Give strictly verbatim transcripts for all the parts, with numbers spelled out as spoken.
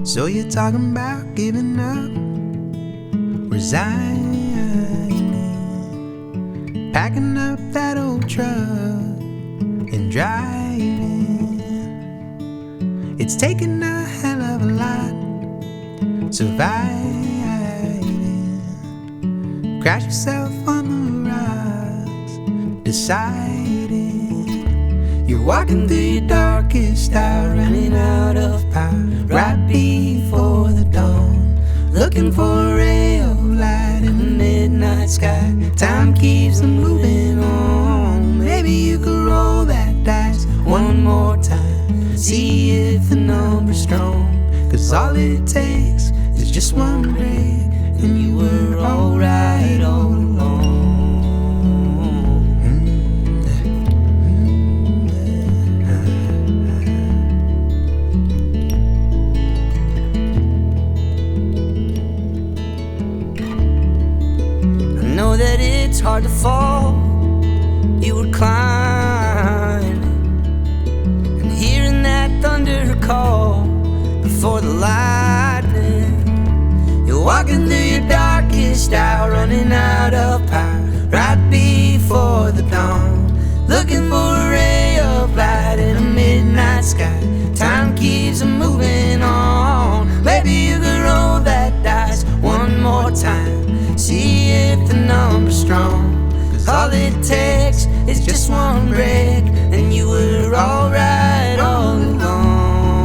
So you're talking about giving up, resigning, packing up that old truck and driving. It's taking a hell of a lot surviving. Crash yourself on the rocks, deciding you're walking through your darkest hour, running out of power right before the dawn, looking for a ray of light in the midnight sky. Time keeps moving on. Maybe you could roll that dice one more time, see if the number's strong. Cause all it takes is just one break, and you were alright all along. I know that it's hard to fall, you were climbing, and hearing that thunder call before the lightning. You're walking through your darkest hour, running out of power right before the dawn, looking for a ray of light in a midnight sky. Time keeps moving on. Maybe you could roll that dice one more time, see if the number's strong. Cause all it takes is just one break, and you were alright all along.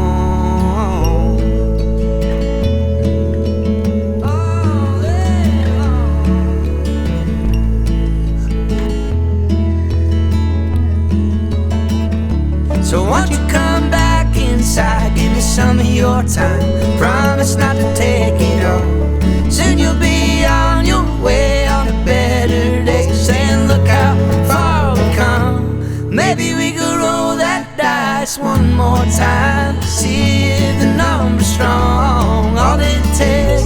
So won't you come back inside, give me some of your time, promise not to take it all. Soon you'll be on your way on a better day, saying look how far we come. Maybe we could roll that dice one more time, see if the number's strong. All it takes